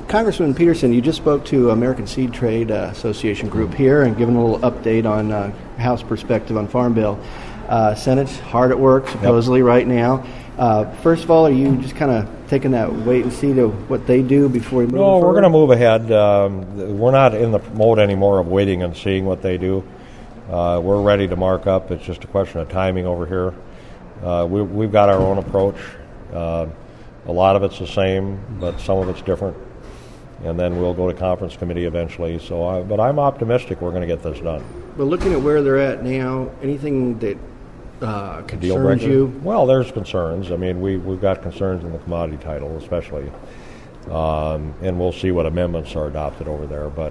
Congressman Peterson, you just spoke to American Seed Trade Association group here and given a little update on House perspective on Farm Bill. Senate's hard at work, supposedly, right now. First of all, are you just kind of taking that wait and see to what they do before you move forward? No, we're going to move ahead. We're not in the mode anymore of waiting and seeing what they do. We're ready to mark up. It's just a question of timing over here. We've got our own approach. A lot of it's the same, but some of it's different. And then we'll go to conference committee eventually. But I'm optimistic we're going to get this done. But looking at where they're at now, anything that concerns you? Well, there's concerns. I mean, we've got concerns in the commodity title, especially, and we'll see what amendments are adopted over there. But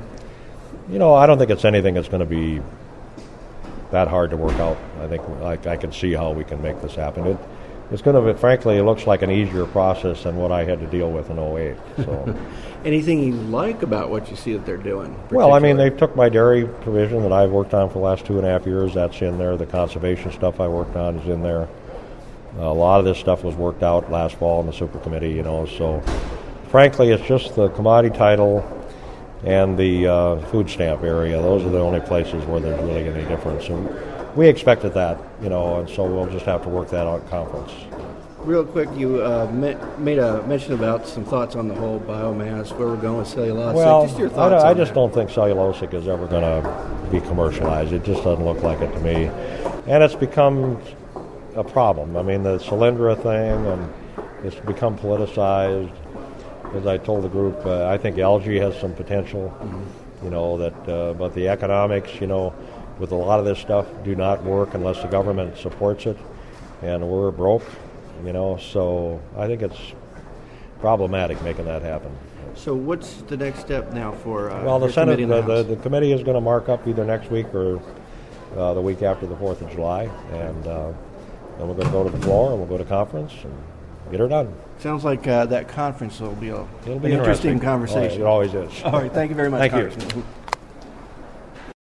I don't think it's anything that's going to be that hard to work out. I think I can see how we can make this happen. It's going to be, frankly, it looks like an easier process than what I had to deal with in 2008. So. Anything you like about what you see that they're doing? Well, I mean, they took my dairy provision that I've worked on for the last 2.5 years. That's in there. The conservation stuff I worked on is in there. A lot of this stuff was worked out last fall in the super committee, So, frankly, it's just the commodity title and the food stamp area. Those are the only places where there's really any difference. And we expected that, and so we'll just have to work that out at conference. Real quick, you made a mention about some thoughts on the whole biomass, where we're going with cellulose. Well, just your thoughts I just don't think cellulosic is ever going to be commercialized. It just doesn't look like it to me. And it's become a problem. I mean, the Solyndra thing, and it's become politicized. As I told the group, I think algae has some potential, but the economics, with a lot of this stuff do not work unless the government supports it, and we're broke, so I think it's problematic making that happen. So what's the next step now for the Senate, the committee is going to mark up either next week or the week after the 4th of July, and then we're going to go to the floor and we'll go to conference and get her done. Sounds like that conference will be an interesting interesting conversation. It always is. All right, thank you very much, Thank Congressman. you.